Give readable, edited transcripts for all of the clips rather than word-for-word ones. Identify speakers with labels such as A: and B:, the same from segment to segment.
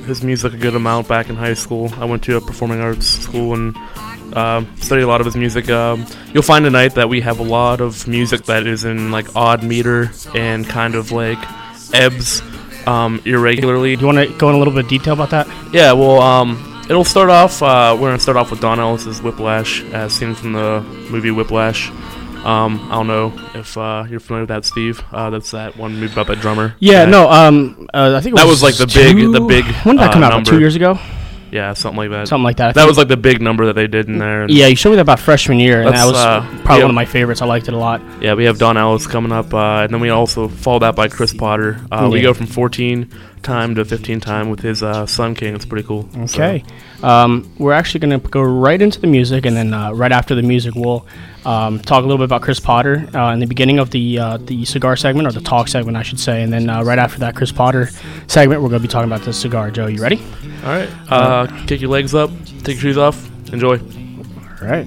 A: his music a good amount back in high school. I went to a performing arts school and studied a lot of his music. You'll find tonight that we have a lot of music that is in like odd meter and kind of like ebbs irregularly.
B: Do you want to go in a little bit of detail about that?
A: Yeah, well, it'll start off, we're going to start off with Don Ellis's Whiplash, as seen from the movie Whiplash. I don't know if you're familiar with that, Steve. That's that one movie about that drummer.
B: Yeah, no, I think it
A: was like the big
B: when did that come out?
A: number.
B: 2 years ago?
A: Yeah, something like that.
B: Something like that.
A: That was like the big number that they did in there.
B: Yeah, you showed me that about freshman year, and that was probably
A: yeah.
B: one of my favorites. I liked it a lot.
A: Yeah, we have Don Ellis coming up, and then we also followed that by Chris Potter. We go from 14 time to 15 time with his Sun King. It's pretty cool.
B: Okay. So. We're actually going to go right into the music, and then right after the music, we'll talk a little bit about Chris Potter in the beginning of the cigar segment, or the talk segment, I should say. And then right after that Chris Potter segment, we're going to be talking about the cigar. Joe, you ready?
A: All right. Kick your legs up, take your shoes off, enjoy.
B: All right.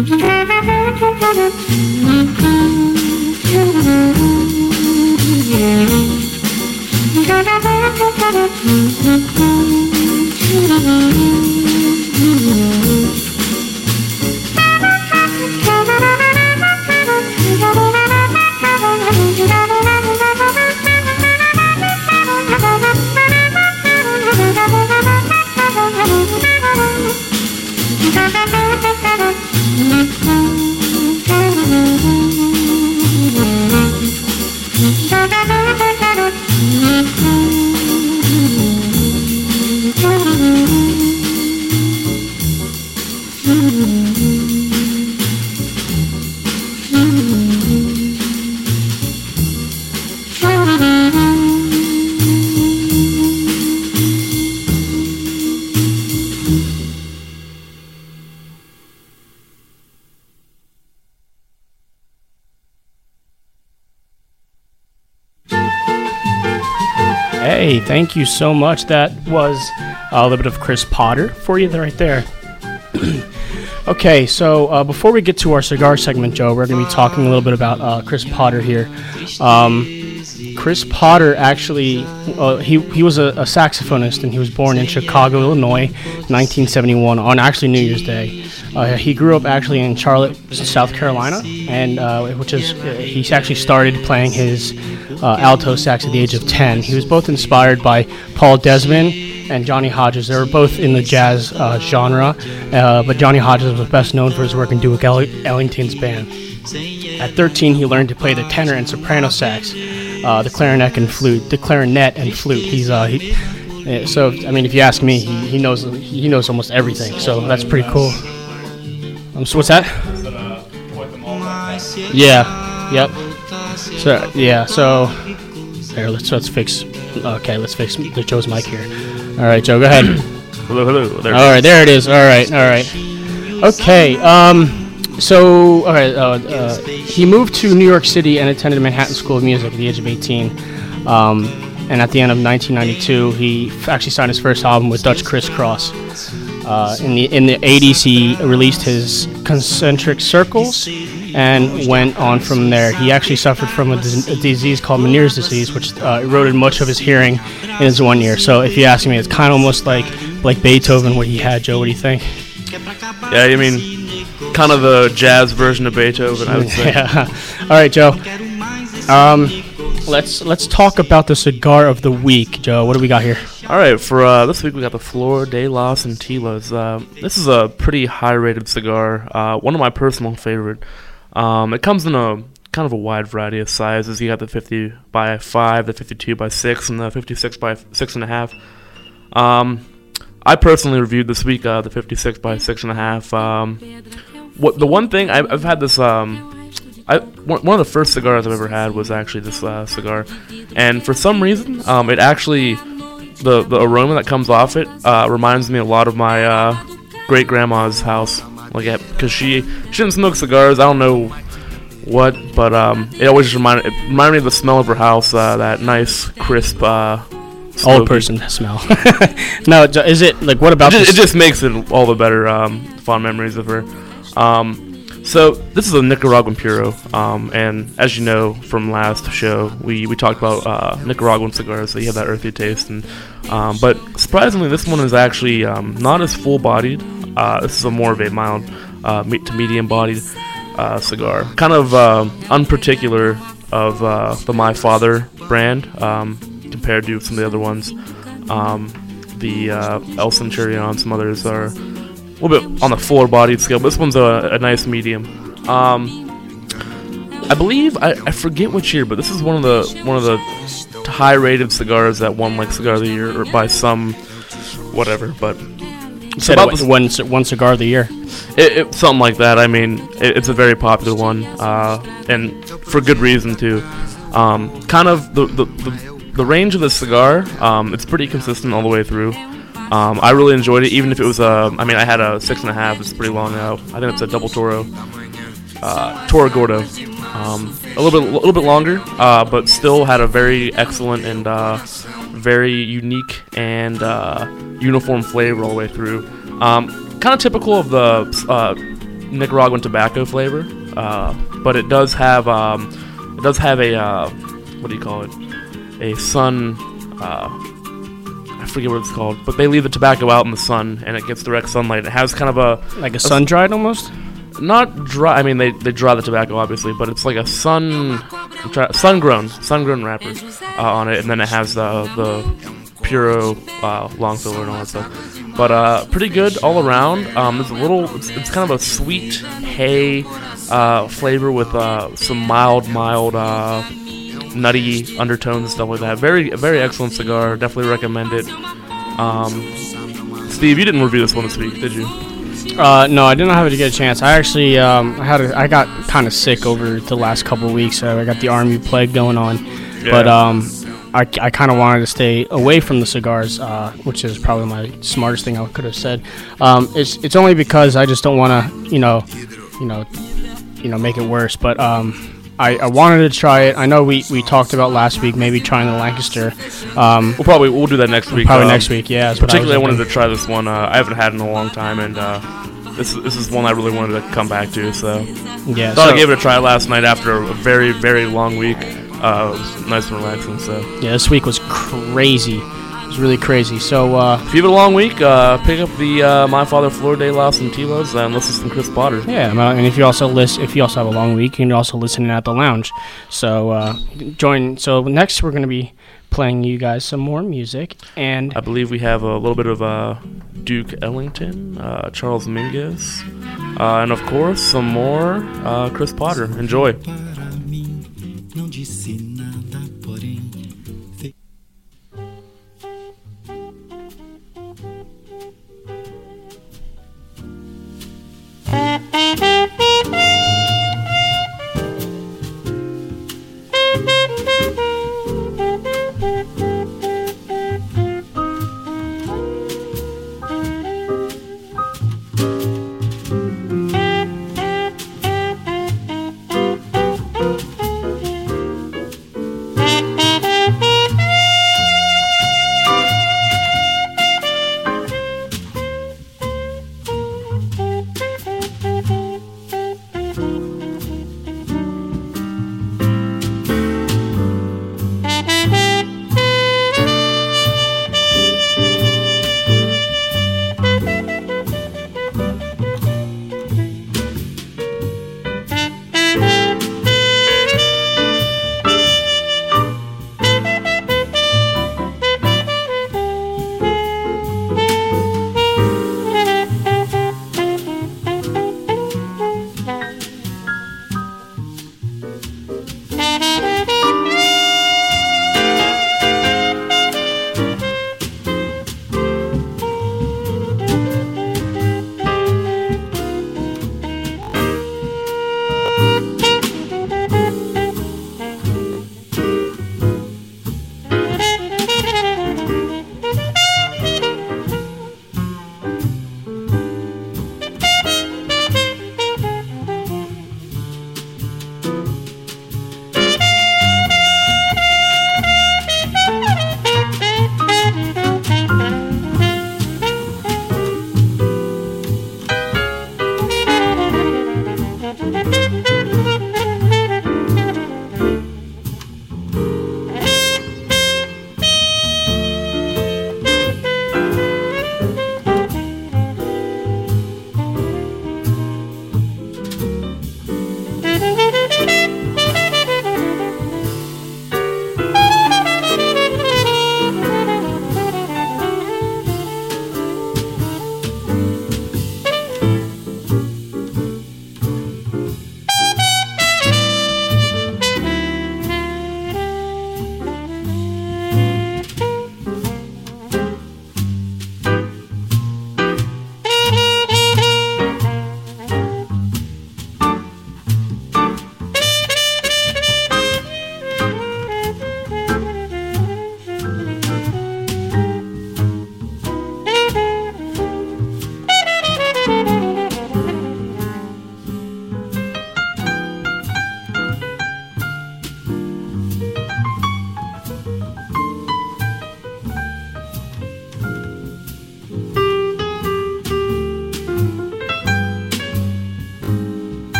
B: Hey, thank you so much. That was a little bit of Chris Potter for you right there. Okay, so before we get to our cigar segment, Joe, we're going to be talking a little bit about Chris Potter here. Chris Potter actually, he was a saxophonist, and he was born in Chicago, Illinois, 1971, on actually New Year's Day. He grew up actually in Charlotte, South Carolina, and he actually started playing his alto sax at the age of 10. He was both inspired by Paul Desmond and Johnny Hodges. They were both in the jazz genre, but Johnny Hodges was best known for his work in Duke Ellington's band. At 13, he learned to play the tenor and soprano sax, the clarinet and flute. So I mean, if you ask me, he knows almost everything. So that's pretty cool. So what's that? Yeah. Yep. So yeah. So here, let's fix. Okay, let's fix Joe's mic here. All right, Joe, go ahead.
A: Hello.
B: All right, there it is. All right. Okay. He moved to New York City and attended Manhattan School of Music at the age of 18. And at the end of 1992, he actually signed his first album with Dutch Crisscross. In the 80s, he released his Concentric Circles and went on from there. He actually suffered from a disease called Meniere's disease, which eroded much of his hearing in his one ear. So if you ask me, it's kind of almost like Beethoven, what he had. Joe, what do you think?
A: Yeah, you mean kind of the jazz version of Beethoven, I would say.
B: Yeah. All right, Joe. Let's talk about the cigar of the week, Joe. What do we got here?
A: All right, for this week we got the Flor de las Antillas. This is a pretty high-rated cigar, one of my personal favorite. It comes in a kind of a wide variety of sizes. You got the 50 by 5, the 52 by 6, and the 56 by 6.5. I personally reviewed this week the 56 by 6.5. The one thing I've had this. One of the first cigars I've ever had was actually this cigar, and for some reason, it actually the aroma that comes off it reminds me a lot of my great grandma's house. Because she didn't smoke cigars. I don't know what, but it always just reminded me of the smell of her house. That nice, crisp,
B: old person smell. No, is it like what about?
A: It just makes it all the better. Fond memories of her. So this is a Nicaraguan Puro, and as you know from last show, we talked about Nicaraguan cigars. So you have that earthy taste, but surprisingly, this one is actually not as full-bodied. This is a more of a mild to medium-bodied cigar, kind of unparticular of the My Father brand compared to some of the other ones. The El Centurion, some others are a little bit on the fuller-bodied scale, but this one's a nice medium. I believe I forget which year, but this is one of the high-rated cigars that won like Cigar of the Year or by some whatever. But
B: it's about one cigar of the year.
A: Something like that. I mean, it's a very popular one, and for good reason too. Kind of the range of the cigar, it's pretty consistent all the way through. I really enjoyed it, even if it was I had a 6.5. It's pretty long now. I think it's a double Toro Gordo. A little bit longer, but still had a very excellent and very unique and uniform flavor all the way through. Kind of typical of the Nicaraguan tobacco flavor, but it does have a what do you call it? A sun. I forget what it's called, but they leave the tobacco out in the sun, and it gets direct sunlight. It has kind of
B: like a sun dried almost.
A: Not dry. I mean, they dry the tobacco obviously, but it's like a sun grown wrapper on it, and then it has the Puro long filler and all that stuff. But pretty good all around. There's a little. It's kind of a sweet hay flavor with some mild nutty undertones and stuff like that. Very excellent cigar. Definitely recommend it. Steve, you didn't review this one this week, did you?
B: No, I did not have to get a chance. I actually I got kind of sick over the last couple of weeks. I got the army plague going on, yeah. But I kind of wanted to stay away from the cigars, which is probably my smartest thing I could have said. It's only because I just don't want to make it worse. But I wanted to try it. I know we talked about last week maybe trying the Lancaster.
A: We'll do that next week.
B: Probably next week, yeah.
A: Particularly, I wanted to try this one. I haven't had it in a long time, and this is one I really wanted to come back to. So
B: yeah,
A: I gave it a try last night after a very, very long week. It was nice and relaxing. So
B: yeah, this week was crazy. It was really crazy. So
A: if you have a long week, pick up the My Father Flor de los Antillos and listen to some Chris Potter.
B: Yeah, and if you also have a long week, you can also listen at the lounge. So join. So next we're going to be playing you guys some more music, and
A: I believe we have a little bit of Duke Ellington, Charles Mingus, and of course some more Chris Potter. Enjoy.
C: Não disse nada, porém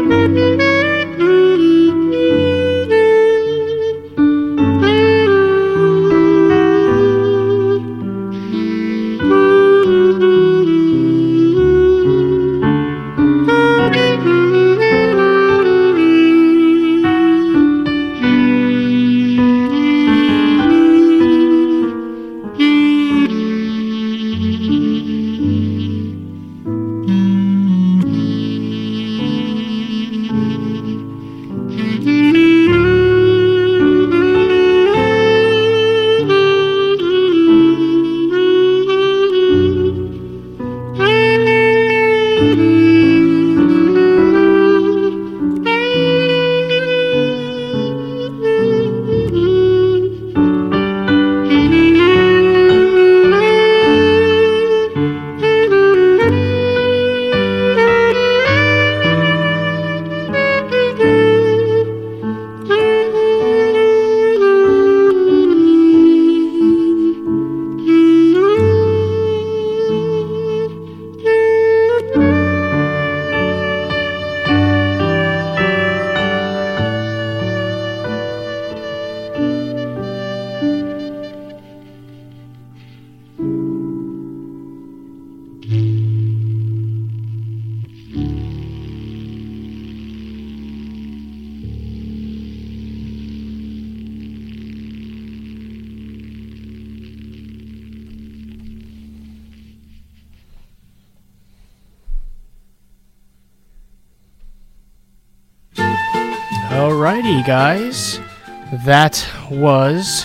B: Alrighty, guys. That was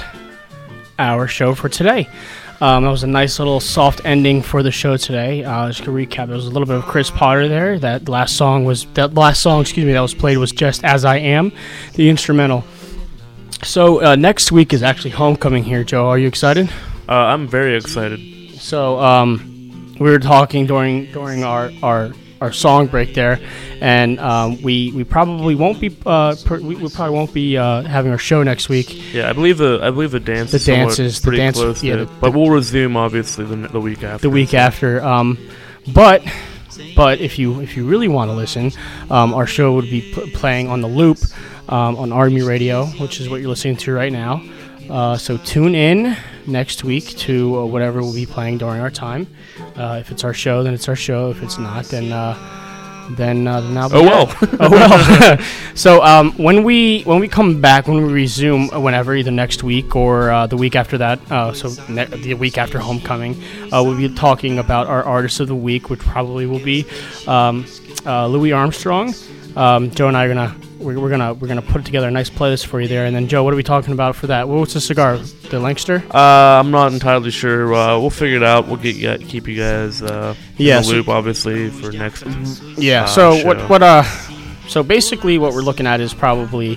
B: our show for today. That was a nice little soft ending for the show today. Just to recap, there was a little bit of Chris Potter there. That last song that was played was Just As I Am, the instrumental. So next week is actually homecoming here, Joe. Are you excited?
A: I'm very excited.
B: So we were talking during our song break there, and we probably won't be having our show next week.
A: Yeah, I believe the dance. Is pretty close. Yeah, but we'll resume obviously the week after.
B: The week after. But if you really want to listen, our show would be playing on the loop on Army Radio, which is what you're listening to right now. So tune in next week to whatever we'll be playing during our time. If it's our show, then it's our show. If it's not, then I'll be
A: oh
B: well. So when we come back, when we resume, whenever, either next week or the week after that, the week after homecoming, we'll be talking about our artist of the week, which probably will be Louis Armstrong. Joe and I are we're gonna put together a nice playlist for you there. And then, Joe, what are we talking about for that? What's the cigar? The Lancaster?
A: I'm not entirely sure. We'll figure it out. We'll keep you guys in the loop, obviously, for next.
B: Yeah. So
A: show.
B: So basically, what we're looking at is probably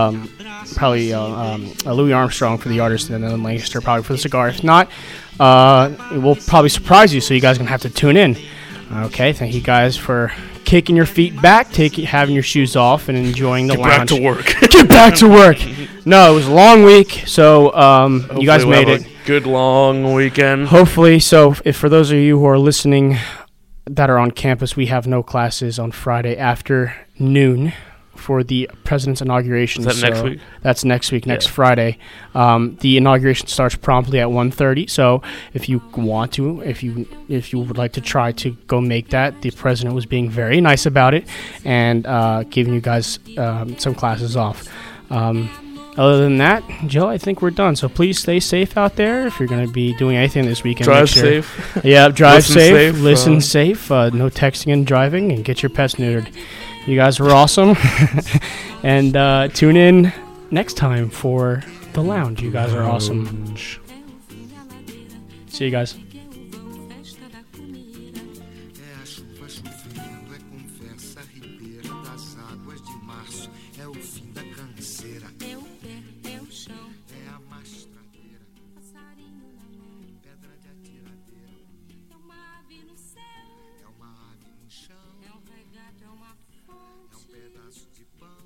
B: Louis Armstrong for the artist, and then Lancaster probably for the cigar. If not, it will probably surprise you. So you guys are gonna have to tune in. Okay. Thank you guys for kicking your feet back, having your shoes off, and enjoying the lounge.
A: Get back to work.
B: Get back to work. No, it was a long week, so you guys made it.
A: Good long weekend.
B: Hopefully. So, if for those of you who are listening that are on campus, we have no classes on Friday afternoon for the president's inauguration.
A: Is that next week?
B: That's next week, next Friday. The inauguration starts promptly at 1:30. So if you want to, if you would like to try to go make that, the president was being very nice about it and giving you guys some classes off. Other than that, Joe, I think we're done. So please stay safe out there. If you're going to be doing anything this weekend,
A: drive safe.
B: Yeah, drive safe. Listen safe. No texting and driving, and get your pets neutered. You guys were awesome. And tune in next time for The Lounge. You guys are awesome. See you guys.
C: pedaço de pão.